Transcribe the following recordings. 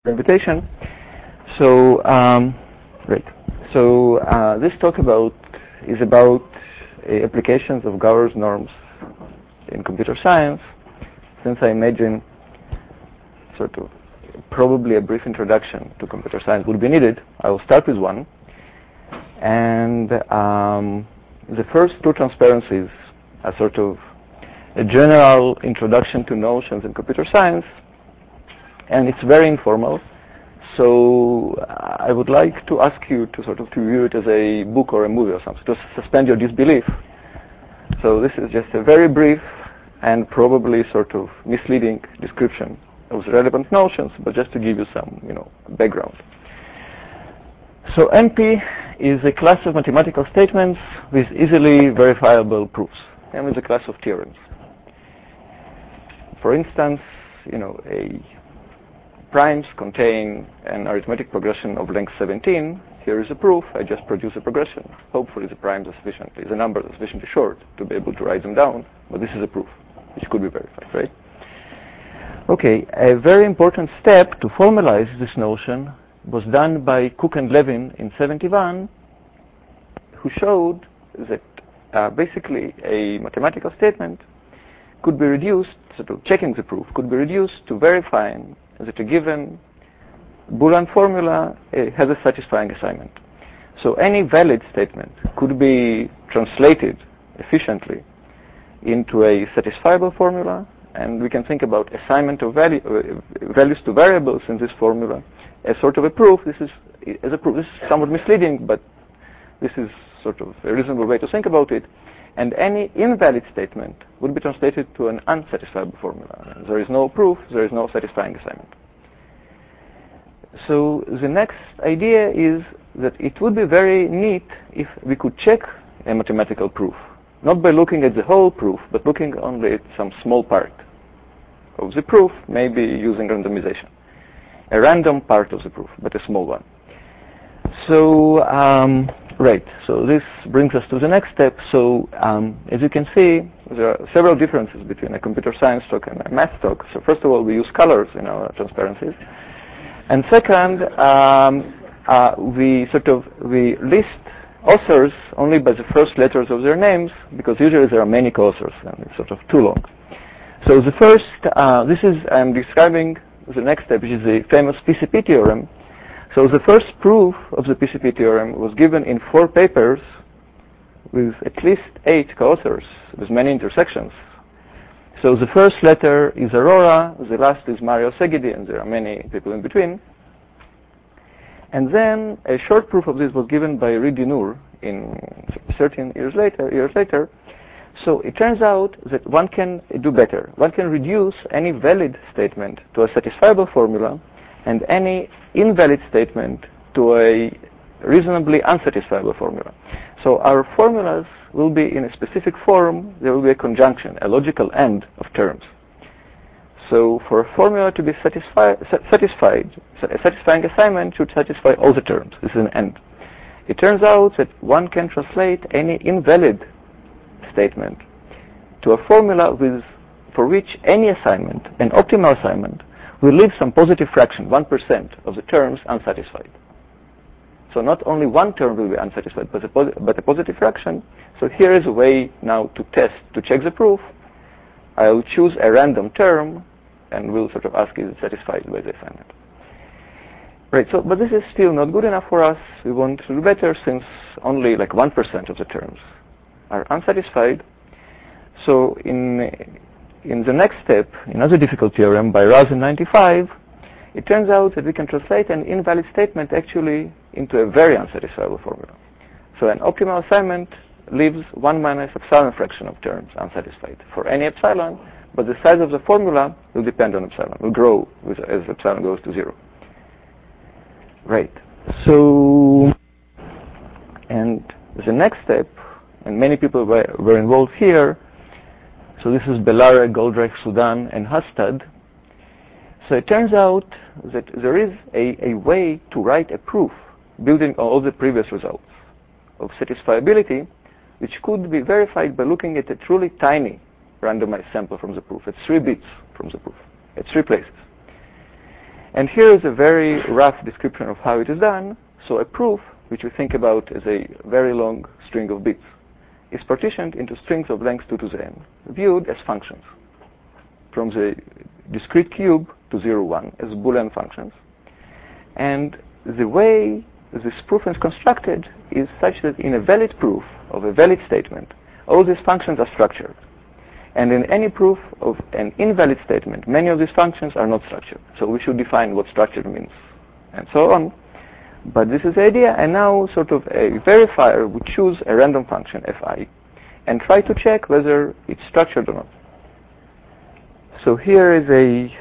invitation. So, great. So this talk is about applications of Gowers norms in computer science. Since I imagine sort of probably a brief introduction to computer science would be needed, I will start with one. And the first two transparencies are sort of a general introduction to notions in computer science, and it's very informal. So I would like to ask you to sort of to view it as a book or a movie or something, to suspend your disbelief. So this is just a very brief and probably sort of misleading description of the relevant notions, but just to give you some, background. So NP is a class of mathematical statements with easily verifiable proofs, and is a class of theorems. For instance, primes contain an arithmetic progression of length 17. Here is a proof. I just produce a progression. Hopefully the primes are the numbers are sufficiently short to be able to write them down, but this is a proof, which could be verified, right? Okay, a very important step to formalize this notion was done by Cook and Levin in 1971, who showed that basically a mathematical statement could be reduced, sort of checking the proof, could be reduced to verifying that a given Boolean formula has a satisfying assignment. So any valid statement could be translated efficiently into a satisfiable formula, and we can think about assignment of values to variables in this formula as sort of a proof. This is somewhat misleading, but this is sort of a reasonable way to think about it. And any invalid statement would be translated to an unsatisfiable formula. There is no proof, there is no satisfying assignment. So the next idea is that it would be very neat if we could check a mathematical proof, not by looking at the whole proof, but looking only at some small part of the proof, maybe using randomization. A random part of the proof, but a small one. So, right, so this brings us to the next step. So, as you can see, there are several differences between a computer science talk and a math talk. So first of all, we use colors in our transparencies. And second, we list authors only by the first letters of their names, because usually there are many co-authors, and it's sort of too long. So the first, I'm describing the next step, which is the famous PCP theorem. So the first proof of the PCP theorem was given in 4 papers with at least 8 co-authors, with many intersections. So the first letter is Aurora, the last is Mario Segedi, and there are many people in between. And then a short proof of this was given by Reed Dinur in 13 years later. So it turns out that one can do better. One can reduce any valid statement to a satisfiable formula and any invalid statement to a reasonably unsatisfiable formula. So our formulas will be in a specific form. There will be a conjunction, a logical end of terms. So for a formula to be satisfied, a satisfying assignment should satisfy all the terms. This is an end. It turns out that one can translate any invalid statement to a formula for which any assignment, an optimal assignment, will leave some positive fraction, 1% of the terms unsatisfied. So not only one term will be unsatisfied, but a positive fraction. So here is a way now to check the proof. I'll choose a random term, and we'll sort of ask, is it satisfied by the assignment? Right, so, but this is still not good enough for us. We want to do better, since only like 1% of the terms are unsatisfied. So in the next step, another difficult theorem by Raz in 1995, it turns out that we can translate an invalid statement actually into a very unsatisfiable formula. So an optimal assignment leaves 1 minus epsilon fraction of terms unsatisfied for any epsilon, but the size of the formula will depend on epsilon, will grow as epsilon goes to 0. Right. So, and the next step, and many people were involved here. So this is Belare, Goldrake, Sudan, and Hastad. So it turns out that there is a way to write a proof building on all the previous results of satisfiability, which could be verified by looking at a truly tiny randomized sample from the proof, at 3 bits from the proof, at 3 places. And here is a very rough description of how it is done. So a proof, which we think about as a very long string of bits, is partitioned into strings of length 2 to the n, viewed as functions, from the discrete cube to 0, 1 as Boolean functions. And the way this proof is constructed is such that in a valid proof of a valid statement, all these functions are structured. And in any proof of an invalid statement, many of these functions are not structured. So we should define what structured means, and so on. But this is the idea, and now sort of a verifier would choose a random function, fi, and try to check whether it's structured or not. So here is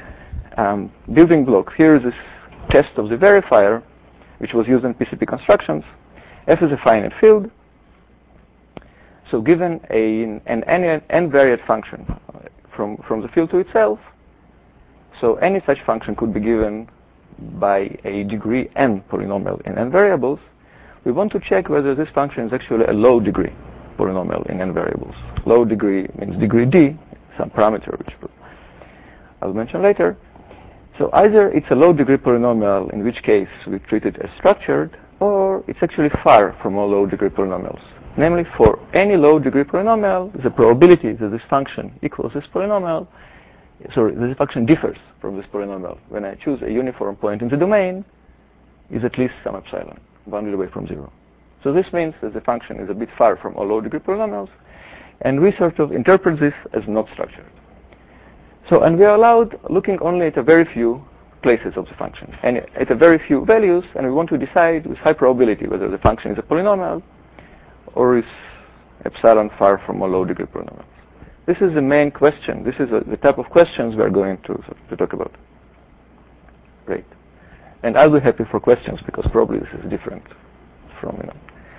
a building block. Here is this test of the verifier, which was used in PCP constructions. F is a finite field. So given an n-variate function from the field to itself, so any such function could be given by a degree n polynomial in n variables. We want to check whether this function is actually a low degree polynomial in n variables. Low degree means degree d, some parameter which I'll mention later. So either it's a low degree polynomial, in which case we treat it as structured, or it's actually far from all low degree polynomials. Namely, for any low degree polynomial, the probability that this function equals this polynomial, this function differs from this polynomial when I choose a uniform point in the domain, is at least some epsilon, bounded away from 0. So this means that the function is a bit far from all low degree polynomials, and we sort of interpret this as not structured. So, and we are allowed looking only at a very few places of the function, and at a very few values, and we want to decide with high probability whether the function is a polynomial or is epsilon far from all low degree polynomials. This is the main question. This is the type of questions we are going to talk about. Great. And I'll be happy for questions, because probably this is different from,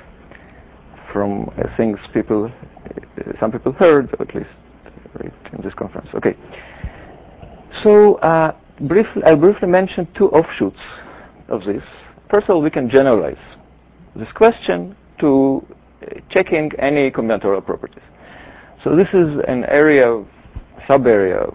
from things some people heard, or at least in this conference. Okay. So I'll briefly mention two offshoots of this. First of all, we can generalize this question to checking any combinatorial properties. So this is an area, sub-area of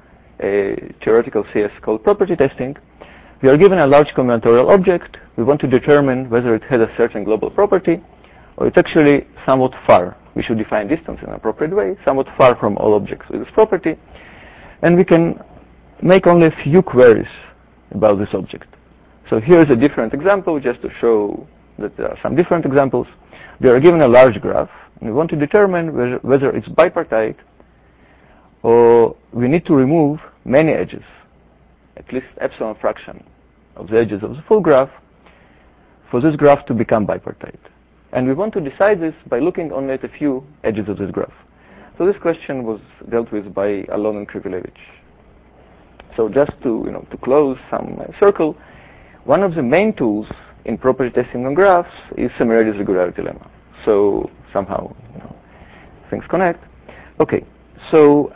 a theoretical CS called property testing. We are given a large combinatorial object. We want to determine whether it has a certain global property, or it's actually somewhat far. We should define distance in an appropriate way, somewhat far from all objects with this property. And we can make only a few queries about this object. So here is a different example, just to show that there are some different examples. We are given a large graph, and we want to determine whether it's bipartite, or we need to remove many edges, at least epsilon fraction of the edges of the full graph, for this graph to become bipartite. And we want to decide this by looking only at a few edges of this graph. So this question was dealt with by Alon and Krivulevich. So just to close some circle, one of the main tools in property testing on graphs is Semiradis regularity lemma. So somehow things connect. Okay, so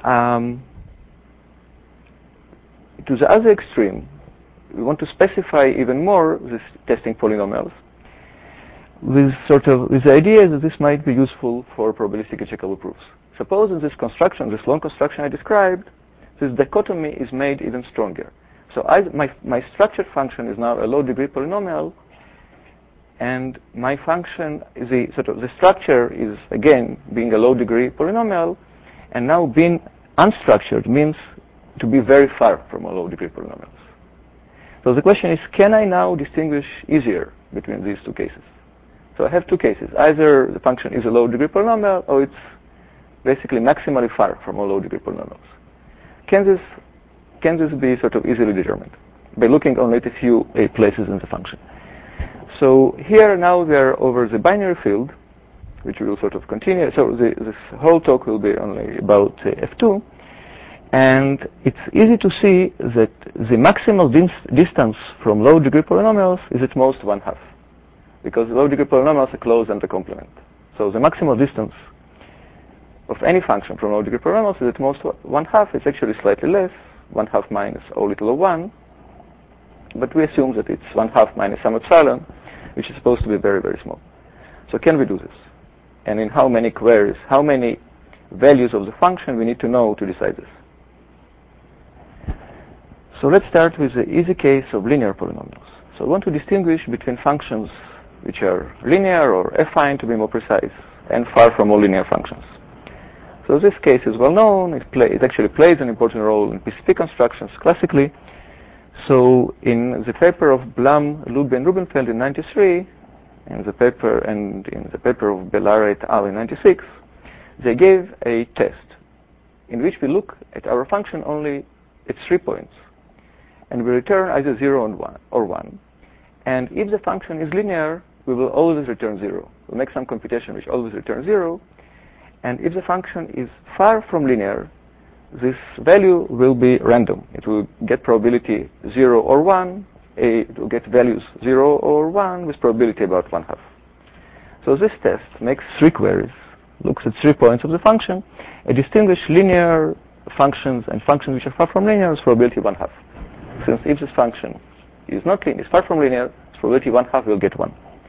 to the other extreme, we want to specify even more this testing polynomials with the idea that this might be useful for probabilistically checkable proofs. Suppose in this construction, this long construction I described, this dichotomy is made even stronger. So my structured function is now a low degree polynomial, and my function is the structure is again being a low degree polynomial, and now being unstructured means to be very far from all low degree polynomials. So the question is, can I now distinguish easier between these two cases? So I have two cases. Either the function is a low degree polynomial, or it's basically maximally far from all low degree polynomials. Can this be sort of easily determined by looking only at a few places in the function? So here now we are over the binary field, which we will sort of continue. So this whole talk will be only about F2. And it's easy to see that the maximal distance from low degree polynomials is at most 1/2. Because low degree polynomials are closed under complement. So the maximal distance of any function from low degree polynomials is at most 1/2. It's actually slightly less, 1/2 minus O little o 1. But we assume that it's 1/2 minus some epsilon, which is supposed to be very, very small. So can we do this? And in how many queries, how many values of the function we need to know to decide this? So let's start with the easy case of linear polynomials. So we want to distinguish between functions which are linear or affine, to be more precise, and far from all linear functions. So this case is well known. It actually plays an important role in PCP constructions classically. So in the paper of Blum, Luby, and Rubenfeld in 93, and in the paper of Belar et al. In 96, they gave a test in which we look at our function only at 3 points, and we return either 0 or 1. And if the function is linear, we will always return 0. We'll make some computation which always returns 0. And if the function is far from linear, this value will be random. It will get probability 0 or 1. It will get values 0 or 1 with probability about 1/2. So this test makes 3 queries, looks at 3 points of the function, and distinguish linear functions and functions which are far from linear with probability 1/2. Since if this function is not linear, is far from linear, its probability 1/2 will get 1.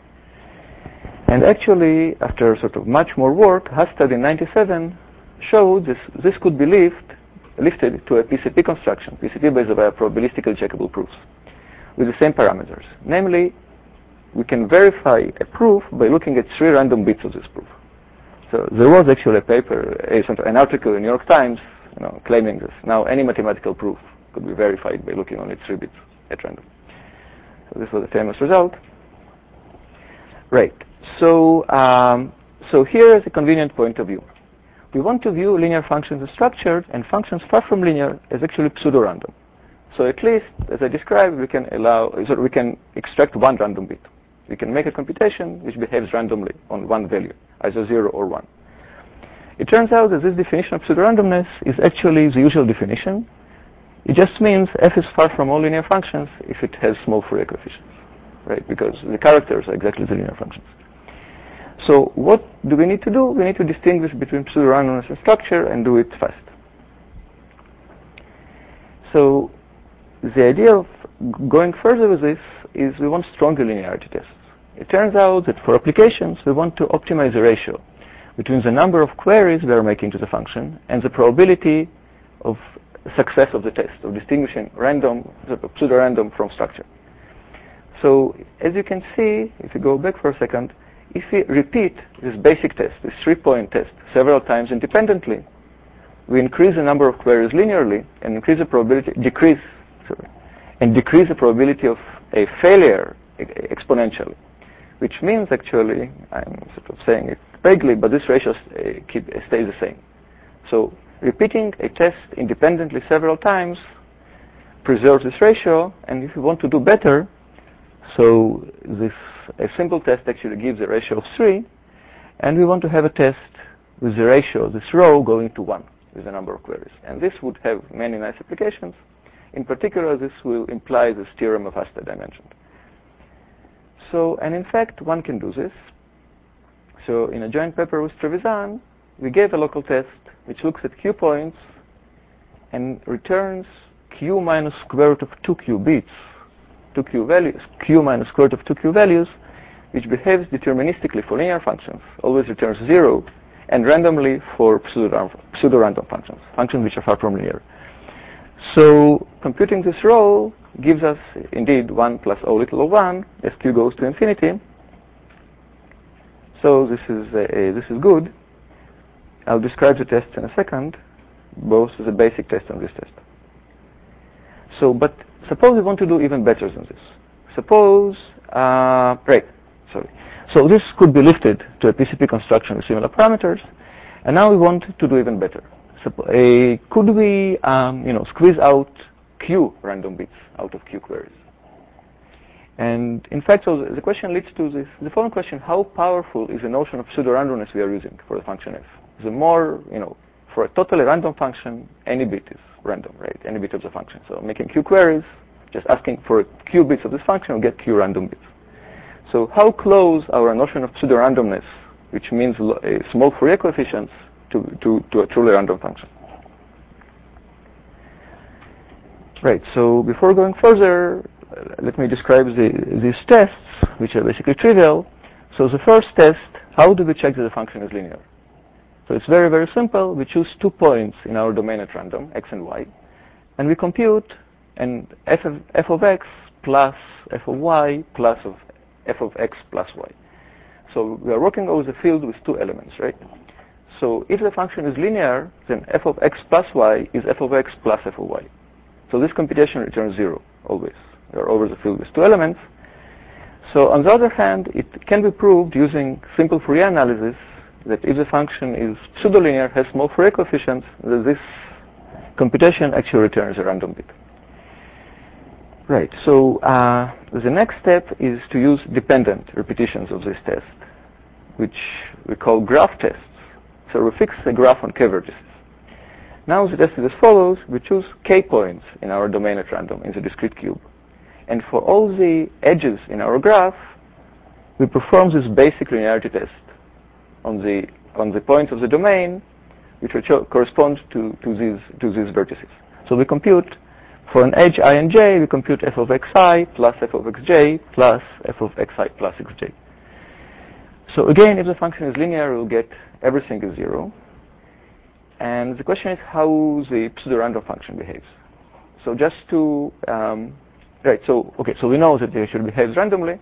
And actually, after sort of much more work, Hastad in 97 showed this could be lifted to a PCP construction, PCP based on probabilistically checkable proofs, with the same parameters. Namely, we can verify a proof by looking at 3 random bits of this proof. So there was actually a paper, an article in New York Times, claiming this. Now any mathematical proof could be verified by looking only at 3 bits at random. So this was a famous result. Right. So here is a convenient point of view. We want to view linear functions as structured and functions far from linear as actually pseudo-random. So at least, as I described, we can extract 1 random bit. We can make a computation which behaves randomly on 1 value, either 0 or 1. It turns out that this definition of pseudo-randomness is actually the usual definition. It just means f is far from all linear functions if it has small Fourier coefficients, right? Because the characters are exactly the linear functions. So what do we need to do? We need to distinguish between pseudo-randomness and structure and do it fast. So the idea of going further with this is we want stronger linearity tests. It turns out that for applications, we want to optimize the ratio between the number of queries we are making to the function and the probability of success of the test, of distinguishing random, pseudo-random from structure. So as you can see, if you go back for a second, if we repeat this basic test, this 3-point test, several times independently, we increase the number of queries linearly and decrease the probability of a failure exponentially, which means actually, I'm sort of saying it vaguely, but this ratio stays the same. So repeating a test independently several times preserves this ratio, and if you want to do better, so a simple test actually gives a ratio of 3, and we want to have a test with the ratio, this row, going to 1 with the number of queries. And this would have many nice applications. In particular, this will imply this theorem of Hastad I mentioned. So, and in fact, one can do this. So in a joint paper with Trevisan, we gave a local test which looks at q points and returns q minus square root of 2q bits, 2q values, q minus square root of 2q values, which behaves deterministically for linear functions, always returns 0, and randomly for pseudo-random functions, functions which are far from linear. So computing this row gives us indeed 1 plus O little o 1 as q goes to infinity. So this is good. I'll describe the tests in a second, both the basic test and this test. So, but suppose we want to do even better than this. Suppose, So this could be lifted to a PCP construction with similar parameters, and now we want to do even better. Could we, squeeze out q random bits out of q queries? And in fact, so the question leads to the following question: how powerful is the notion of pseudo-randomness we are using for the function f? The more, for a totally random function, any bit is random, right? Any bit of the function. So making q queries, just asking for q bits of this function, we get q random bits. So how close our notion of pseudo-randomness, which means small Fourier coefficients, to a truly random function? Right, so before going further, let me describe these tests, which are basically trivial. So the first test, how do we check that the function is linear? So it's very, very simple. We choose 2 points in our domain at random, x and y, and we compute and f of x plus f of y plus of f of x plus y. So we are working over the field with two elements, right? So if the function is linear, then f of x plus y is f of x plus f of y. So this computation returns 0, always. We are over the field with two elements. So on the other hand, it can be proved using simple Fourier analysis that if the function is pseudolinear, has small Fourier coefficients, that this computation actually returns a random bit. Right, so the next step is to use dependent repetitions of this test, which we call graph tests. So we fix the graph on k vertices. Now the test is as follows. We choose k points in our domain at random in the discrete cube. And for all the edges in our graph, we perform this basic linearity test on the points of the domain, which will correspond to these vertices. So we compute, for an edge I and j, we compute f of xi plus f of xj plus f of xi plus xj. So again, if the function is linear, we'll get everything is 0. And the question is how the pseudo-random function behaves. So just to, so we know that it should behave randomly.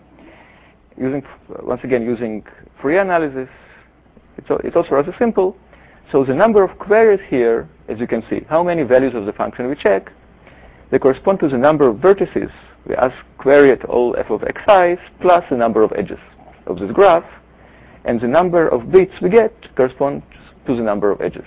Once again, using Fourier analysis, it's also rather simple. So the number of queries here, as you can see, how many values of the function we check, they correspond to the number of vertices. We ask query at all f of xi's plus the number of edges of this graph. And the number of bits we get corresponds to the number of edges.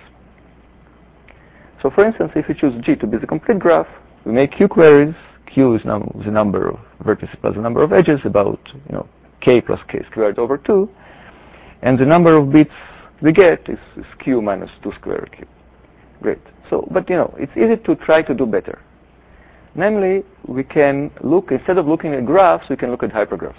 So for instance, if we choose G to be the complete graph, we make Q queries. Q is the number of vertices plus the number of edges, about k plus k squared over 2. And the number of bits we get is Q minus 2 squared Q. Great. So, but it's easy to try to do better. Namely, we can look, instead of looking at graphs, we can look at hypergraphs.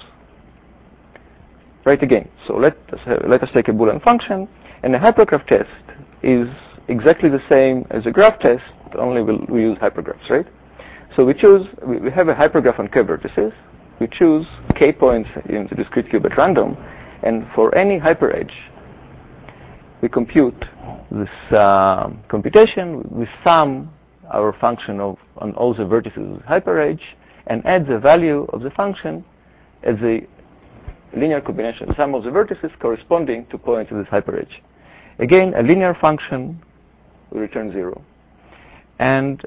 Right again. So let us take a Boolean function, and a hypergraph test is exactly the same as a graph test, only we use hypergraphs, right? So we have a hypergraph on k vertices. We choose k points in the discrete cube at random, and for any hyperedge, we compute this computation. We sum our function on all the vertices of the hyperedge and add the value of the function as a linear combination, sum of the vertices corresponding to points of this hyperedge. Again, a linear function will return 0. And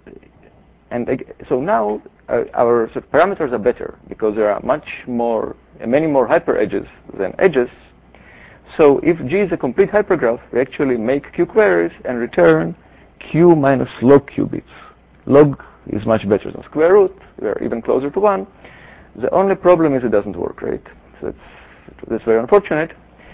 so now our parameters are better because there are many more hyperedges than edges. So if G is a complete hypergraph, we actually make Q queries and return Q minus log Q bits. Log is much better than square root. We are even closer to 1. The only problem is it doesn't work, right? So that's very unfortunate.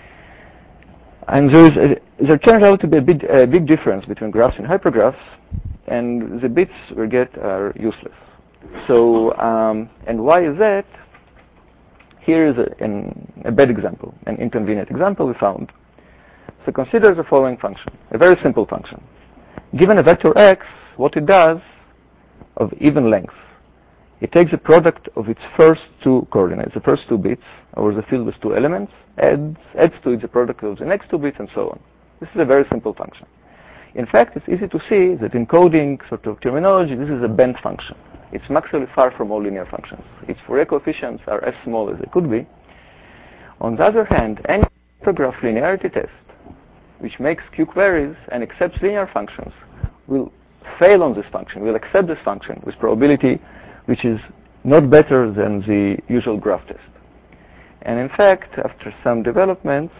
And there turns out to be a big difference between graphs and hypergraphs, and the bits we get are useless. So, and why is that? Here is a bad example, an inconvenient example we found. So consider the following function, a very simple function. Given a vector x, what it does of even length, it takes the product of its first two coordinates, the first two bits, over the field with two elements, adds to it the product of the next two bits, and so on. This is a very simple function. In fact, it's easy to see that in coding sort of terminology, this is a bent function. It's maximally far from all linear functions. Its Fourier coefficients are as small as they could be. On the other hand, any hypergraph linearity test, which makes Q queries and accepts linear functions, will fail on this function, will accept this function with probability which is not better than the usual graph test. And in fact, after some developments,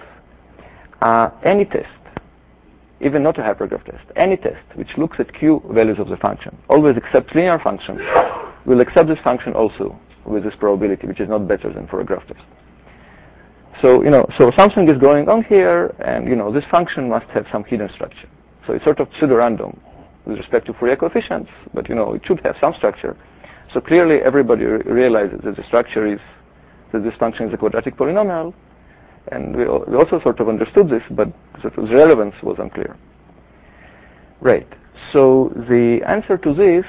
any test, even not a hypergraph test, any test which looks at Q values of the function, always accepts linear functions, will accept this function also with this probability, which is not better than for a graph test. So, so something is going on here, and, this function must have some hidden structure. So it's sort of pseudo-random with respect to Fourier coefficients, but, it should have some structure. So clearly everybody realizes that the structure is that this function is a quadratic polynomial, and we also sort of understood this, but sort of the relevance was unclear. Right. So the answer to this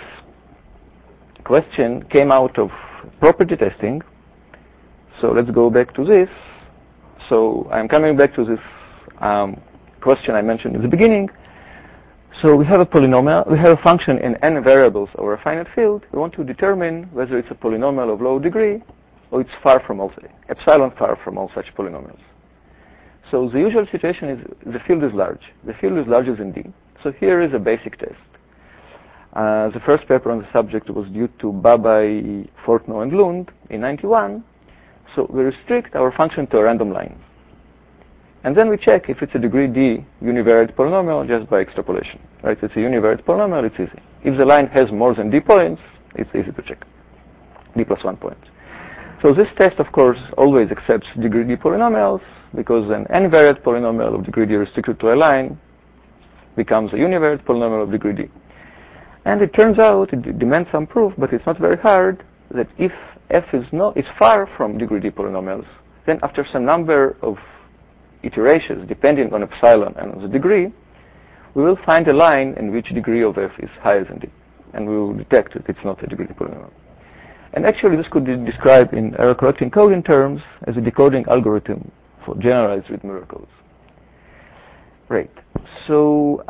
question came out of property testing. So let's go back to this. So I'm coming back to this question I mentioned in the beginning. So we have a polynomial, we have a function in n variables over a finite field. We want to determine whether it's a polynomial of low degree or it's far from all, epsilon far from all such polynomials. So the usual situation is the field is large. The field is larger than D. So here is a basic test. The first paper on the subject was due to Babai, Fortnow, and Lund in '91. So we restrict our function to a random line. And then we check if it's a degree D univariate polynomial just by extrapolation. Right? If it's a univariate polynomial, it's easy. If the line has more than D points, it's easy to check. D plus 1 points. So this test, of course, always accepts degree D polynomials, because an n-variate polynomial of degree D restricted to a line becomes a univariate polynomial of degree D. And it turns out, it demands some proof, but it's not very hard, that if f is far from degree D polynomials, then after some number of iterations, depending on epsilon and on the degree, we will find a line in which degree of f is higher than D. And we will detect that it's not a degree D polynomial. And actually, this could be described in error-correcting coding terms as a decoding algorithm for generalized read mirror codes. Right. So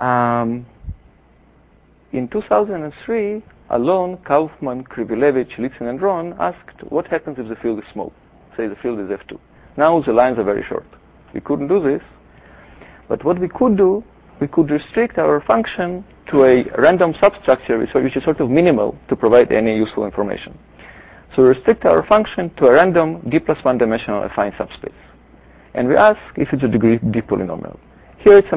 in 2003, Alon, Kaufman, Krivilevich, Litzen, and Ron asked what happens if the field is small. Say the field is F2. Now the lines are very short. We couldn't do this. But what we could do, we could restrict our function to a random substructure which is sort of minimal to provide any useful information. So we restrict our function to a random D plus 1 dimensional affine subspace. And we ask if it's a degree D polynomial. Here it's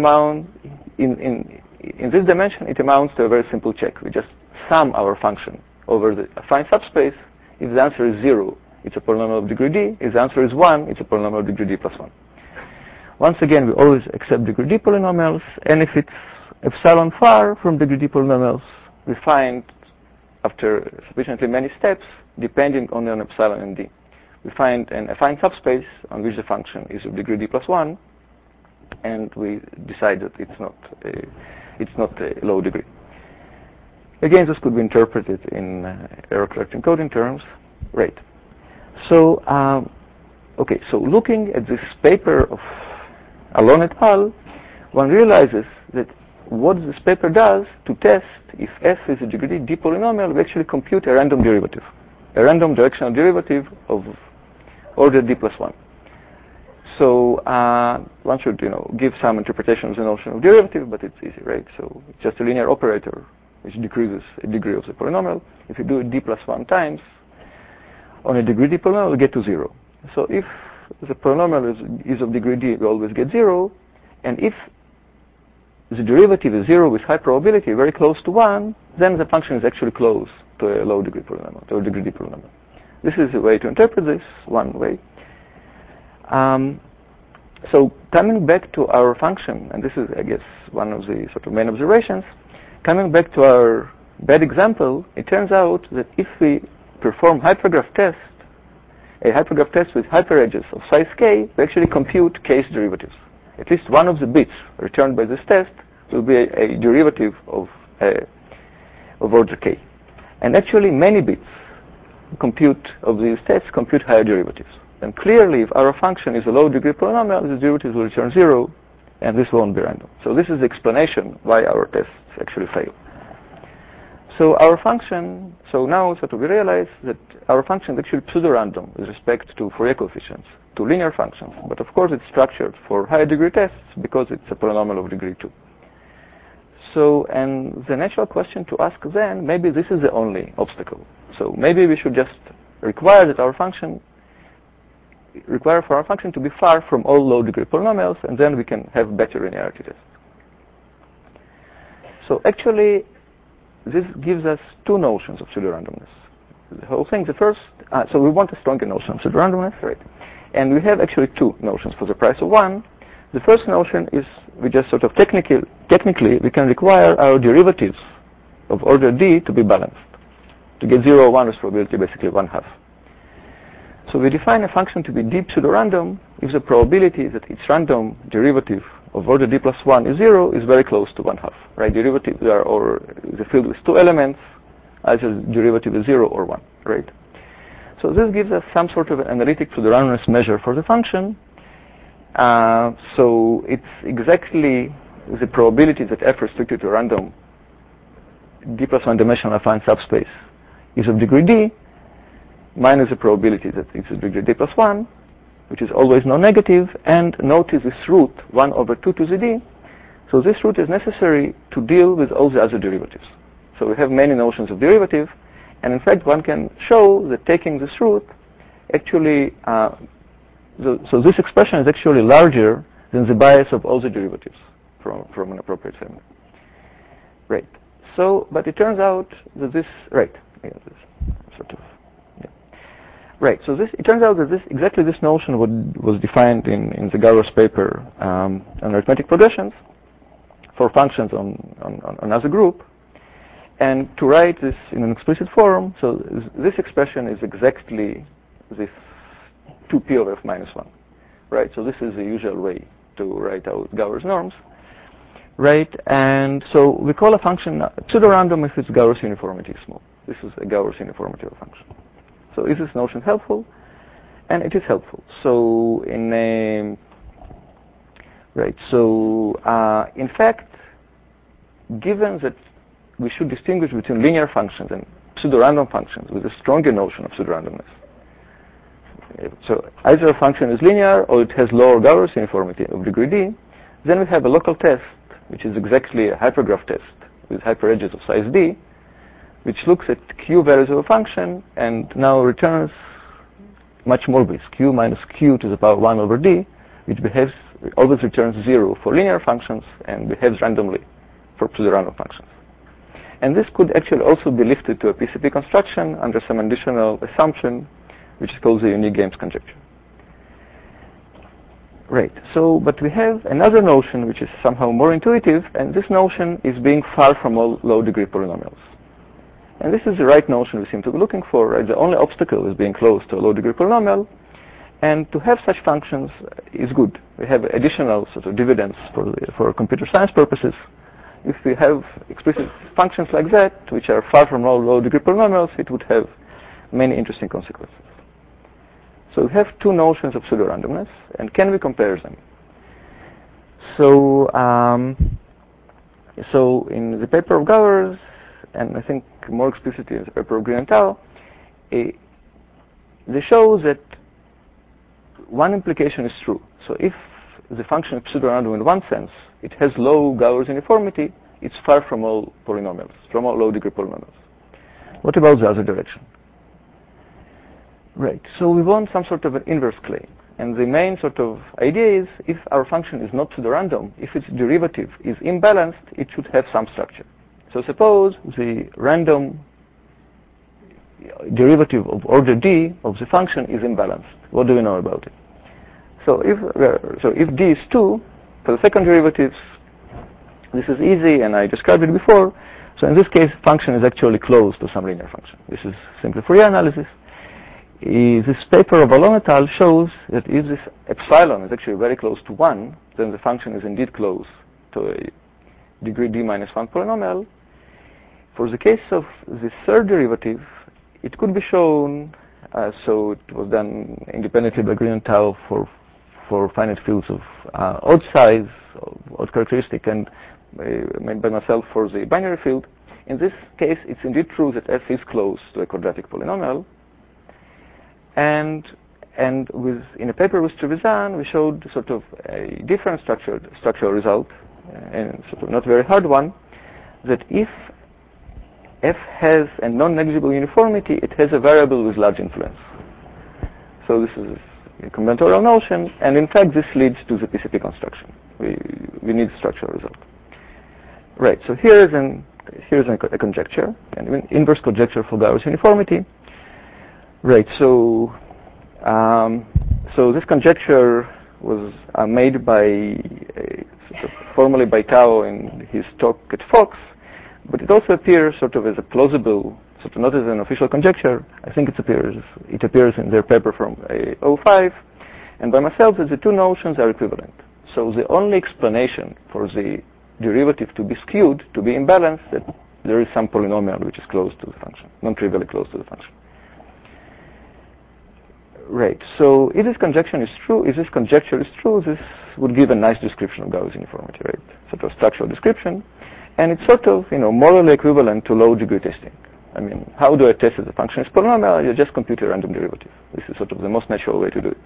in this dimension, it amounts to a very simple check. We just sum our function over the affine subspace. If the answer is 0, it's a polynomial of degree D. If the answer is 1, it's a polynomial of degree D plus 1. Once again, we always accept degree D polynomials. And if it's epsilon far from degree D polynomials, we find, after sufficiently many steps, depending only on epsilon and D, we find an affine subspace on which the function is of degree D plus 1, and we decide that it's not a low degree. Again, this could be interpreted in error-correcting coding terms. Right. So, okay, so looking at this paper of Alon et al., one realizes that what this paper does to test if f is a degree D polynomial, we actually compute a random derivative, a random directional derivative of order D plus 1. So one should, give some interpretation of the notion of derivative, but it's easy, right? So it's just a linear operator which decreases a degree of the polynomial. If you do it D plus 1 times on a degree D polynomial, you get to 0. So if the polynomial is of degree D, we always get 0. And if the derivative is 0 with high probability, very close to 1, then the function is actually close to a low degree polynomial, to a degree D polynomial. This is a way to interpret this, one way. So coming back to our function, and this is, I guess, one of the sort of main observations, coming back to our bad example, it turns out that if we perform hypergraph test, a hypergraph test with hyperedges of size k, we actually compute k's derivatives. At least one of the bits returned by this test will be a derivative of order k. And actually, many bits of these tests compute higher derivatives. And clearly, if our function is a low degree polynomial, the derivatives will return 0, and this won't be random. So this is the explanation why our tests actually fail. So our function, so now sort of we realize that our function is actually pseudo-random with respect to Fourier coefficients, to linear functions. But of course, it's structured for higher degree tests because it's a polynomial of degree 2. So, and the natural question to ask then, maybe this is the only obstacle. So maybe we should just require for our function to be far from all low degree polynomials, and then we can have better linearity tests. So actually, this gives us two notions of pseudo-randomness. The whole thing, the first, so we want a stronger notion of pseudo-randomness, right? And we have actually two notions for the price of one. The first notion is we just sort of technically we can require our derivatives of order D to be balanced. To get 0 or 1 with probability basically 1/2. So we define a function to be D pseudo-random if the probability that its random derivative of order D plus 1 is 0 is very close to 1/2. Right? Derivatives are, or the field with two elements, either derivative is 0 or 1. Right? So this gives us some sort of analytic pseudo-randomness measure for the function. So it's exactly the probability that f restricted to a random d plus 1 dimensional affine subspace is of degree d minus the probability that it's of degree d plus 1, which is always non-negative, and notice this root 1 over 2 to the d. So this root is necessary to deal with all the other derivatives. So we have many notions of derivative, and in fact one can show that taking this root actually, so this expression is actually larger than the bias of all the derivatives from an appropriate family. Right. So, but it turns out that this, right, yeah, this sort of, yeah. Right, so this, it turns out that exactly this notion was defined in the Gowers paper on arithmetic progressions for functions on another group. And to write this in an explicit form, so this expression is exactly this 2p of f minus 1. Right, so this is the usual way to write out Gowers norms. Right, and so we call a function pseudo-random if its Gowers uniformity is small. This is a Gowers uniformity of a function. So is this notion helpful? And it is helpful. So in fact, given that we should distinguish between linear functions and pseudo-random functions with a stronger notion of pseudo-randomness. So either a function is linear or it has lower Gowers uniformity of degree d, then we have a local test, which is exactly a hypergraph test with hyperedges of size d, which looks at q values of a function and now returns much more bits, q minus q to the power 1 over d, which always returns 0 for linear functions and behaves randomly for pseudo-random functions. And this could actually also be lifted to a PCP construction under some additional assumption, which is called the unique games conjecture. Right, so, but we have another notion which is somehow more intuitive, and this notion is being far from all low-degree polynomials. And this is the right notion we seem to be looking for, right? The only obstacle is being close to a low-degree polynomial, and to have such functions is good. We have additional sort of dividends for computer science purposes. If we have explicit functions like that, which are far from all low-degree polynomials, it would have many interesting consequences. So we have two notions of pseudo-randomness, and can we compare them? So, so in the paper of Gowers, and I think more explicitly in the paper of Green and Tao, they show that one implication is true. So if the function is pseudo-random in one sense, it has low Gowers uniformity, it's far from all polynomials, from all low-degree polynomials. What about the other direction? Right, so we want some sort of an inverse claim. And the main sort of idea is if our function is not pseudo-random, if its derivative is imbalanced, it should have some structure. So suppose the random derivative of order d of the function is imbalanced. What do we know about it? So if d is 2, for the second derivatives, this is easy, and I described it before. So in this case, function is actually close to some linear function. This is simply Fourier analysis. This paper of Alon et al. Shows that if this epsilon is actually very close to 1, then the function is indeed close to a degree d minus 1 polynomial. For the case of the third derivative, it could be shown, so it was done independently by Green and Tao for finite fields of odd size, odd characteristic, and made by myself for the binary field. In this case, it's indeed true that f is close to a quadratic polynomial. And in a paper with Trevisan, we showed sort of a different structural result, and sort of not very hard one, that if f has a non-negligible uniformity, it has a variable with large influence. So this is a combinatorial notion, and in fact this leads to the PCP construction. We need a structural result. Right, so here's a conjecture, an inverse conjecture for Gowers uniformity. Right, so this conjecture was made by formally by Tao in his talk at Fox, but it also appears sort of as a plausible, sort of not as an official conjecture. I think it appears in their paper from 2005, and by myself that the two notions are equivalent. So the only explanation for the derivative to be skewed, to be imbalanced, that there is some polynomial which is close to the function, non-trivially close to the function. Right. So if this conjecture is true, this would give a nice description of Gauss uniformity, right? Sort of structural description, and it's sort of, morally equivalent to low-degree testing. I mean, how do I test that the function is polynomial? You just compute a random derivative. This is sort of the most natural way to do it.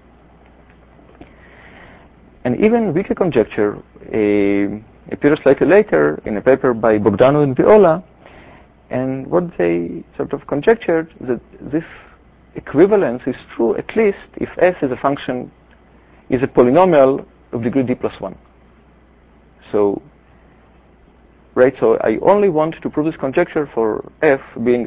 And even weaker conjecture appears slightly later in a paper by Bogdanov and Viola, and what they sort of conjectured that this equivalence is true at least if f is a function, is a polynomial of degree d plus 1. So, right, so I only want to prove this conjecture for f being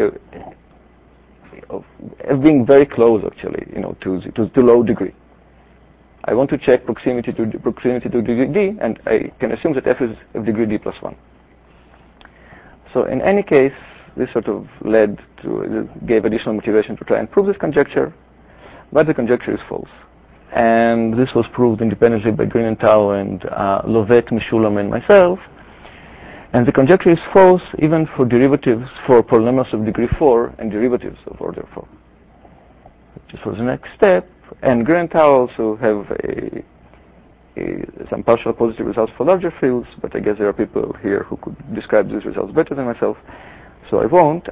being very close, actually, to low degree. I want to check proximity to degree d, and I can assume that f is of degree d plus 1. So in any case, this sort of gave additional motivation to try and prove this conjecture, but the conjecture is false. And this was proved independently by Grunenthal and Lovett, Meshulam, and myself. And the conjecture is false even for derivatives for polynomials of degree 4 and derivatives of order 4. Which is for the next step. And Grunenthal also have some partial positive results for larger fields, but I guess there are people here who could describe these results better than myself, so I won't.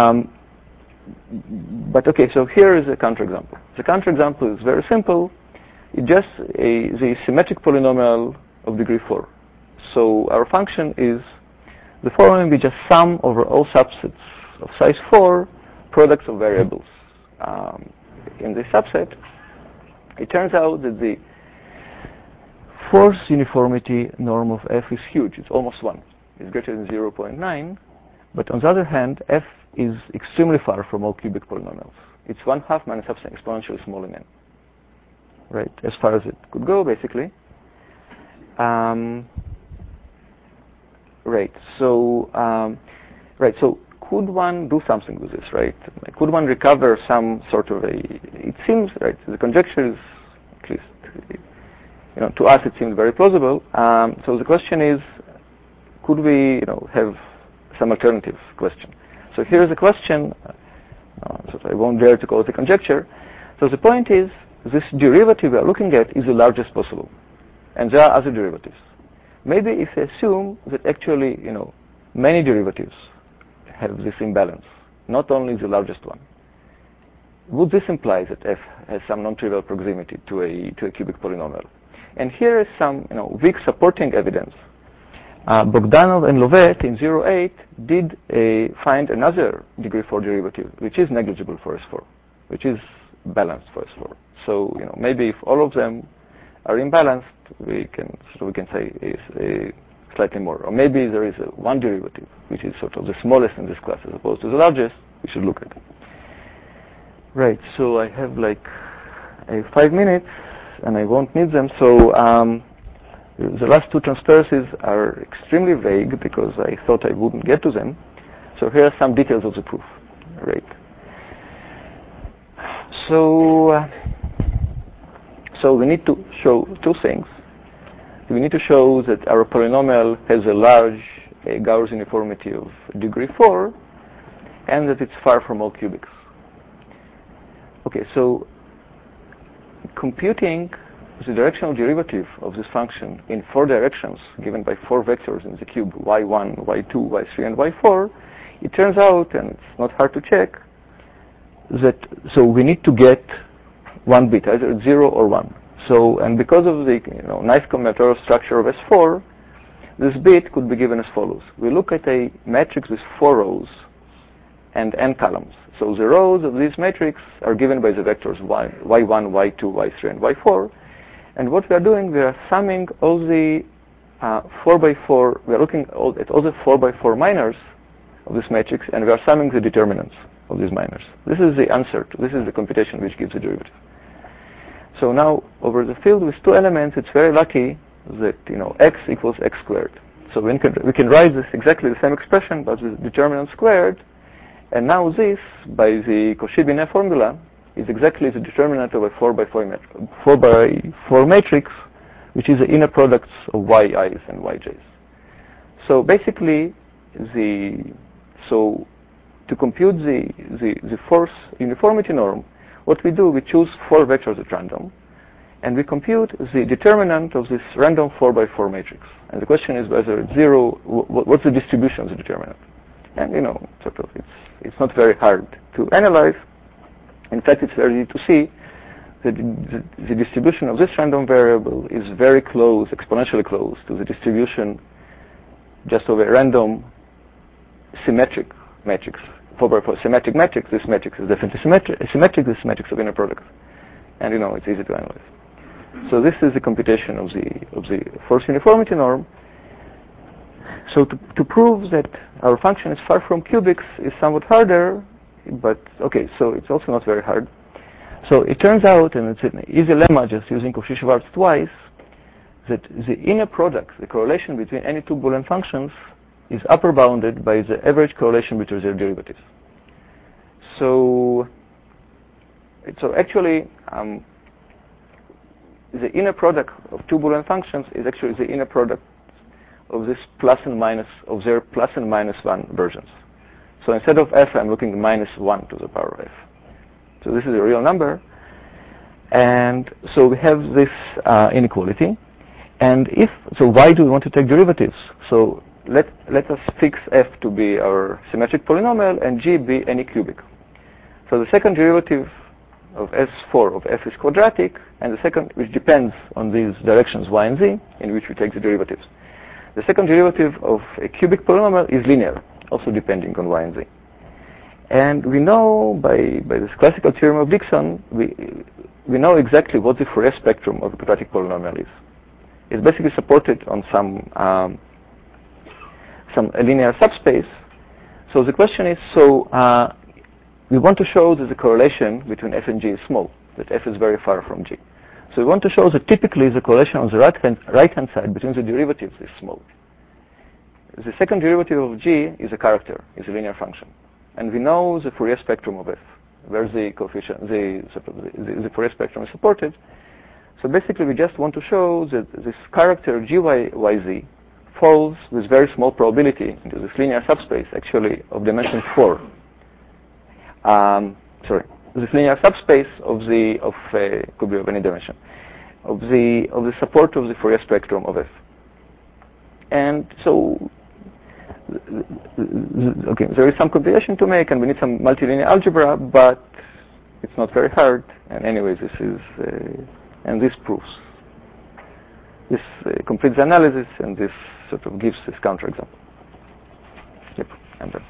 But okay, so here is a counterexample. The counterexample is very simple. It's just the symmetric polynomial of degree 4. So our function is the following: we just sum over all subsets of size 4 products of variables. In this subset, it turns out that the force uniformity norm of f is huge. It's almost 1. It's greater than 0.9. But on the other hand, f is extremely far from all cubic polynomials. It's 1/2 minus something exponentially small in n. Right, as far as it could go, basically. Right. So, could one do something with this? Right? Could one recover some sort of It seems, right? The conjecture is, at least, to us, it seems very plausible. So the question is, could we, have some alternative question? So here's a question. So I won't dare to call it a conjecture. So the point is, this derivative we are looking at is the largest possible, and there are other derivatives. Maybe if I assume that actually, many derivatives have this imbalance, not only the largest one, would this imply that f has some non-trivial proximity to a cubic polynomial? And here is some, weak supporting evidence. Bogdanov and Lovett in 08 did find another degree 4 derivative, which is negligible for S4, which is balanced for S4. So, maybe if all of them are imbalanced, we can say is slightly more. Or maybe there is one derivative, which is sort of the smallest in this class as opposed to the largest. We should look at it. Right. So I have like 5 minutes, and I won't need them. So the last two transparencies are extremely vague because I thought I wouldn't get to them. So here are some details of the proof. Right. So we need to show two things. We need to show that our polynomial has a large Gauss uniformity of degree 4, and that it's far from all cubics. Okay, so computing the directional derivative of this function in 4 directions, given by 4 vectors in the cube, y1, y2, y3, and y4, it turns out, and it's not hard to check, that so we need to get one bit, either 0 or 1. So, and because of the nice combinatorial structure of S4, this bit could be given as follows. We look at a matrix with 4 rows and n columns. So the rows of this matrix are given by the vectors y1, y2, y3, and y4. And what we are doing, we are summing all the 4x4. We are looking at all the 4x4 minors of this matrix, and we are summing the determinants of these minors. This is the answer. This is the computation which gives the derivative. So now, over the field with 2 elements, it's very lucky that x equals x squared. So we can write this exactly the same expression, but with determinant squared. And now this, by the Cauchy-Binet formula, is exactly the determinant of a 4x4 matrix, which is the inner products of yi's and yj's. So basically, to compute the force uniformity norm, what we do, we choose 4 vectors at random, and we compute the determinant of this random 4x4 matrix. And the question is whether it's 0, what's the distribution of the determinant? And sort of, it's not very hard to analyze. In fact, it's very easy to see that the distribution of this random variable is very close, exponentially close, to the distribution just of a random symmetric matrix. 4x4 symmetric matrix, this matrix is definitely symmetric, this matrix of inner product. And it's easy to analyze. So this is the computation of the force uniformity norm. So to prove that our function is far from cubics is somewhat harder, but okay, so it's also not very hard. So it turns out, and it's an easy lemma just using Cauchy-Schwarz twice, that the inner product, the correlation between any 2 Boolean functions, is upper bounded by the average correlation between their derivatives. So actually, the inner product of 2 Boolean functions is actually the inner product of this of their plus and minus 1 versions. So instead of f, I'm looking -1 to the power of f. So this is a real number. And so we have this inequality. And so why do we want to take derivatives? So let us fix f to be our symmetric polynomial and g be any cubic. So the second derivative of S4 of f is quadratic, and the second, which depends on these directions y and z, in which we take the derivatives. The second derivative of a cubic polynomial is linear, also depending on y and z. And we know by this classical theorem of Dickson, we know exactly what the Fourier spectrum of a quadratic polynomial is. It's basically supported on some linear subspace. So the question is, we want to show that the correlation between f and g is small, that f is very far from g. So we want to show that typically the correlation on the right-hand side between the derivatives is small. The second derivative of g is a character, is a linear function. And we know the Fourier spectrum of f, where the coefficient, the Fourier spectrum is supported. So basically we just want to show that this character gyz falls with very small probability into this linear subspace, actually of dimension 4. This linear subspace could be of any dimension, of the support of the Fourier spectrum of f. And so, okay, there is some computation to make, and we need some multilinear algebra, but it's not very hard. And anyway, this is, and this proves. This completes the analysis, and this sort of gives this counterexample. Yep, I'm done.